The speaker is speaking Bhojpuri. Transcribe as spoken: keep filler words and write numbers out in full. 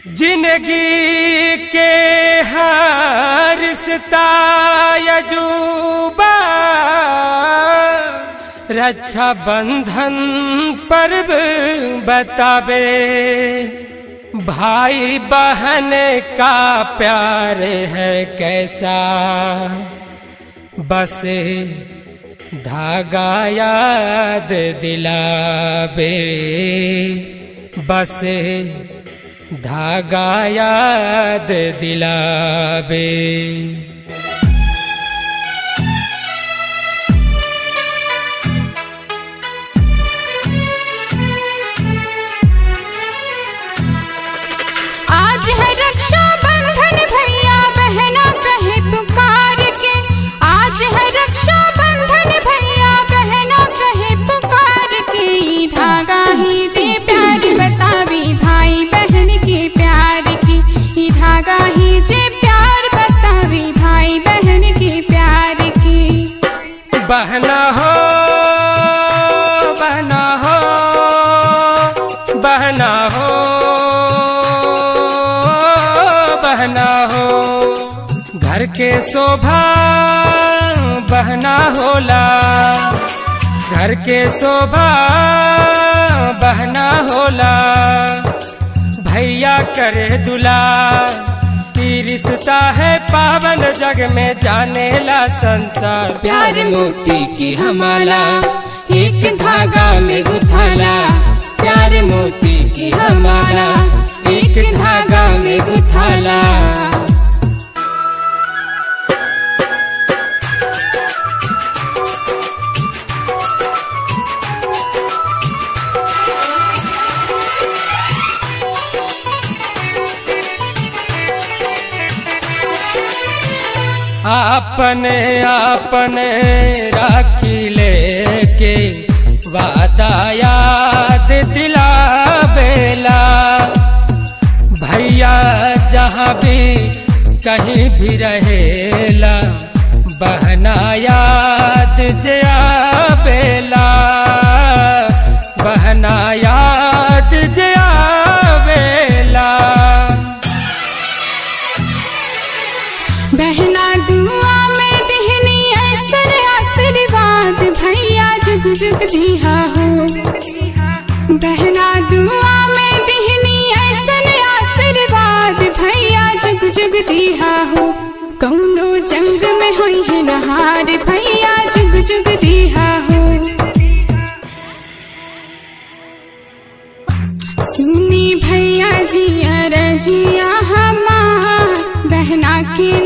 जिंदगी के हर रिश्ता यजुबा रक्षा बंधन पर्व बतावे। भाई बहन का प्यार है कैसा, बस धागा याद दिलावे। बस धागा याद दिलावे। आज है रक्षा बंधन भैया बहना कहे पुकार के। आज है रक्षा बंधन भैया बहना कहे पुकार के। ई धागा ही जे प्यार बतावे भाई बहन के प्यार की। ई धागा ही जे प्यार बतावे भाई बहन के प्यार की। बहना हो बहना हो बहना हो बहना हो, घर के शोभा बहना होला। घर के शोभा बहना होला। भैया करे दुला की रिश्ता है पावन, जग में जाने ला संसार। प्यार मोती की हमाला एक धागा में गुथाला। प्यार मोती की हमाला एक धागा में गुथाला। अपने अपने राखी लेके वादा याद दिलावेला। भैया जहाँ भी कहीं भी रहेला, बहना याद जे आवेला। बहना याद जे आवेला। बहना दुआ में देहनी ऐसन आशीर्वाद भैया जुग जुग जिहा हो। बहना दुआ में देहनी ऐसन आशीर्वाद भैया जुग जुग जिहा हो। कौनो जंग में होई है नहार भैया जुग जुग जिहा हो। सुनी भैया जी अरजिया हमार बहना के